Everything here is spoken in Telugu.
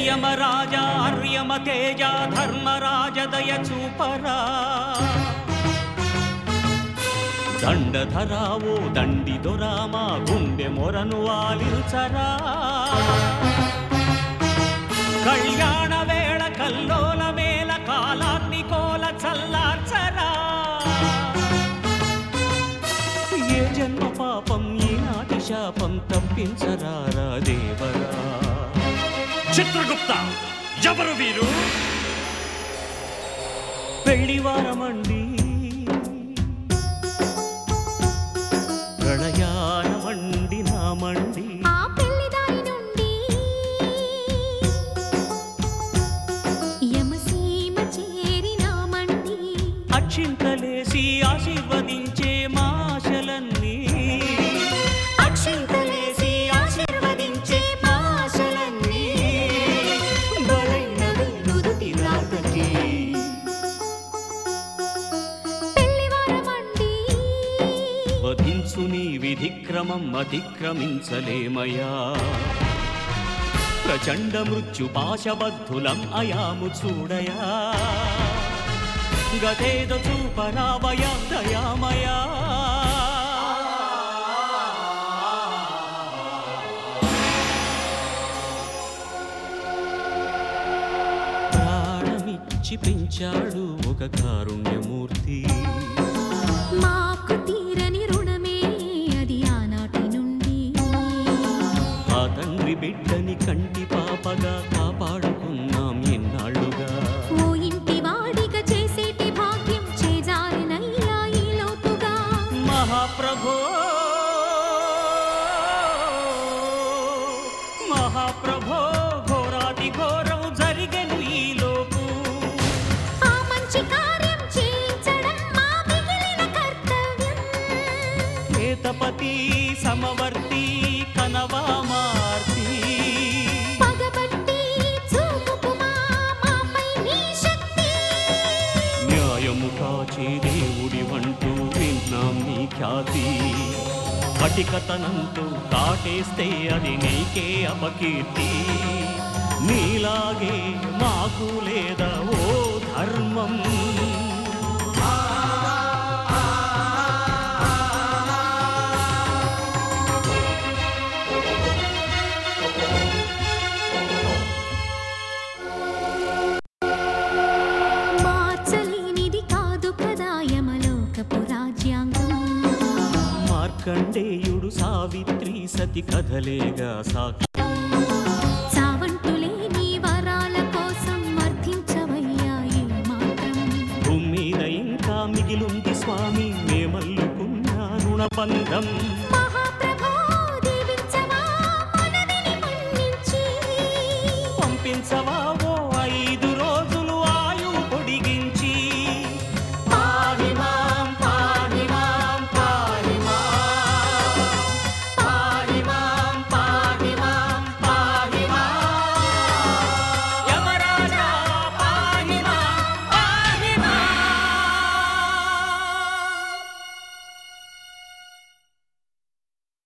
యమరాజా అర్యమ తేజ ధర్మరాజ దయ చూపరా దండధరావో దండి దొరామా గుండె మొరను వాలిల్చరా కళ్యాణ వేళ కల్లోల వేళ కాలాగ్ని కోల చల్లార్చరా ఏ జన్మ పాపం ఈనాటి శాపం తప్పించరారా దేవరా చిత్రగుప్త ఎవరు వీరు? పెళ్లివారమండి ప్రళయానమండి నామండి ఆ పెళ్లిదారి నుండి యమసీమ చేరినామండి అక్షింతలేసి ఆశీర్వదించే మాశలన్నీ అక్షింతలేసి ఆశీర్వదించే మాశలన్నీ బలైనవి నుదుటి రాతకి పెళ్లివారమండి వధించు నీ విధిక్రమం అతిక్రమించలేమయా ప్రచండ మృత్యు పాశబద్ధులం అయాము చూడయా గతేదో చూపరావయా దయామయా ప్రాణమిచ్చి పెంచాడు ఒక కారుణ్యమూర్తి మాకు తీరని రుణమే అది ఆనాటి నుండి ఆ తండ్రి బిడ్డని కంటి పాపగా కాపాడుకున్నాం ఎన్నాళ్ళుగా ఓ ఇంటి వాడిగా చేసేటి భాగ్యం చేజారినయ్యా ఈ లోతుగా మహాప్రభో మహాప్రభో ఘోరాతి ఘోరం జరిగెను ఈ లోపు ఆ మంచి కార్యం చేయించడం మా మిగిలిన కర్తవ్యం ఏతపతి సమవర్తి కనవా మార్తి పగబట్టి చూపుకుమా మాపై నీ శక్తి న్యాయము కాచే దేవుడి వంటూ విన్నాం నీ ఖ్యాతి కటికతనంతో కాటేస్తే అది నీకే అపకీర్తి నీలాగే మాకు లేదా ఓ ధర్మం మార్చలేనిది కాదు కదా యమలోకపు రాజ్యాంగం మార్కండేయుడు సావిత్రి సతి కథలేగా సాక్ష్యం చావంటులే నీ వరాల కోసం అర్థించవయ్యా ఈ మాత్రం భూమి మీద ఇంకా మిగిలుంది స్వామి మేమల్లుకున్న రుణబంధం మా